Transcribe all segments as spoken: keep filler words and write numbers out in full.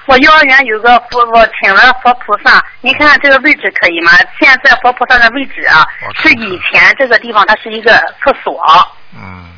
我幼儿园有个佛，我请了佛菩萨，您看看这个位置可以吗？现在佛菩萨的位置啊，是以前这个地方它是一个厕所。 嗯，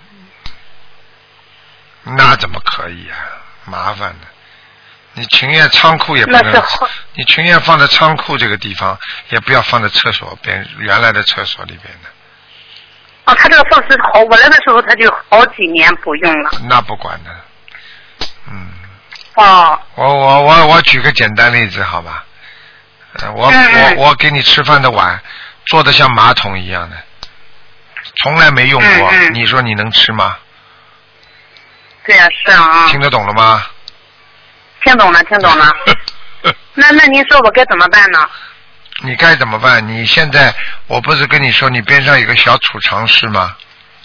那怎么可以啊？麻烦的。你情愿仓库也不能，你情愿放在仓库这个地方，也不要放在厕所边原来的厕所里边的。 哦，他这个设施好，我来的时候他就好几年不用了。 那不管的，嗯。 哦。 我我我我举个简单例子好吧，呃、我、嗯、我我给你吃饭的碗做的像马桶一样的，从来没用过，嗯嗯、你说你能吃吗？ 对呀、啊，是啊。 听得懂了吗？ 听懂了，听懂了。那那您说我该怎么办呢？ 你该怎么办？你现在我不是跟你说你边上有个小储藏室吗？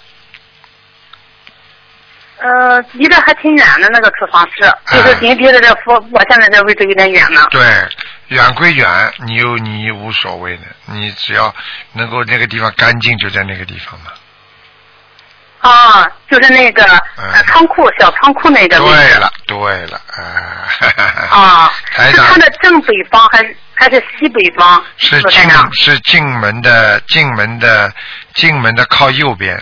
呃，离得还挺远的那个储藏室，就是您离的这佛，我现在这位置有点远呢。 对，远归远，你又你无所谓的，你只要能够那个地方干净，就在那个地方嘛。 啊，就是那个、呃、仓库小仓库那个位置。 对了，对了，啊。 啊，是它的正北方还是还是西北方？ 是进是进门的进门的进门的靠右边。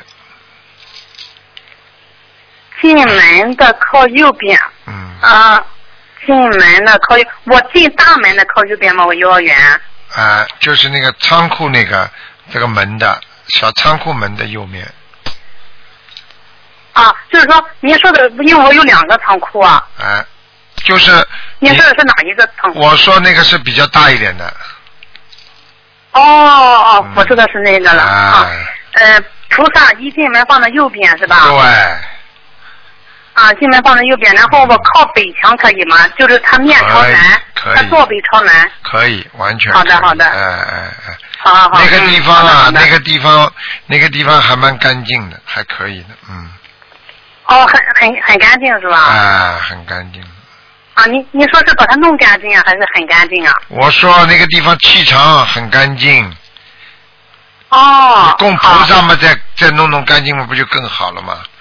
进门的靠右边。 嗯。 啊，进门的靠右，我进大门的靠右边吗？我幼儿园。 啊，就是那个仓库那个这个门的小仓库门的右面。 啊，就是说，您说的，因为我有两个仓库啊。 哎，就是。 您说的是哪一个仓库？ 我说那个是比较大一点的。 哦哦， 嗯、 我知道是那个了啊。呃，菩萨一进门放在右边是吧？ 对。 啊，进门放在右边，然后我靠北墙可以吗？就是它面朝南，它坐北朝南。 可以，完全。 好的，好的。 哎哎哎。 好好好。 那个地方啊，那个地方，那个地方还蛮干净的，还可以的，嗯。 哦，很很很干净是吧？ 啊，很干净。 啊，你你说是把它弄干净啊，还是很干净啊？ 我说那个地方气场很干净。 哦。 供菩萨嘛，再再弄弄干净嘛，不就更好了吗？